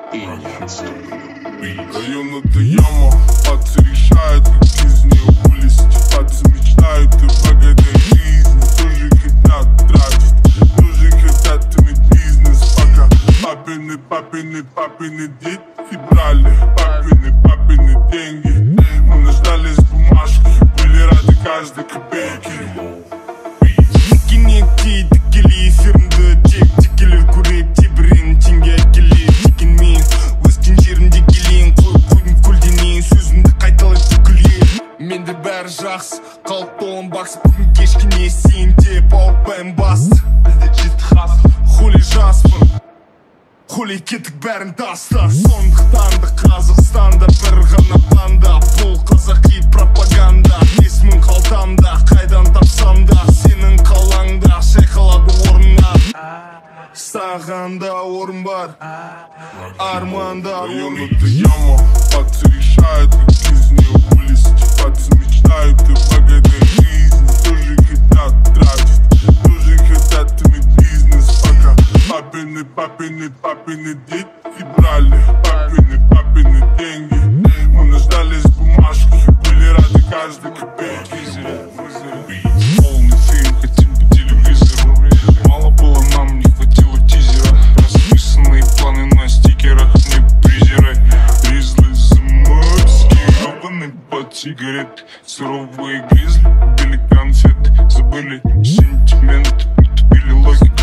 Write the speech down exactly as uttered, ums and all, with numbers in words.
Район это яма, пацы решают, как из нее вылезть. Пацы мечтают о богатой жизни, тоже хотят тратить, тоже хотят иметь бизнес. Пока папины, папины, папины дети брали папины, папины деньги. Мы нуждались в бумажках и были рады каждой копейке. Тикинети, тикили, фирмды, чек, тикили, кури, тибрин, тинге, кили, тикин мин. Өскен жерінде келейін, қойып қойдың көлденейін, сөзімді қайталай түкілейін. Менде бәрі жақсы, қалыпты он бакс, бүгін кешкіне сен деп ауыртпайын басты. Бізде жеті хас, хули жаспын, хули кетік бәрін таста. Сондықтан да Қазақстанда бір ғана банда, бұл қазақи пропаганда. Бес мың қалтамда, қайдан тапсам да, сенің қалаңда шайқалады орнынан. Сағанда орын бар, арманда Район это яма, пацы решают, как из нее вылезть. Пацы мечтают о богатой жизни, тоже хотят тратить, тоже хотят иметь бизнес. Пока папины, папины, папины дети брали папины, папины деньги. Мы нуждались в бумажках и были рады каждой копейке. Полный фильм, хотим по телевизору. Мало было, нам не хватило тизера. Расписанные планы на стикерах, не презирай. Гризли заморский, гребаный под сигарет. Суровые гризли, били конфеты, забыли сентименты, тупили логику.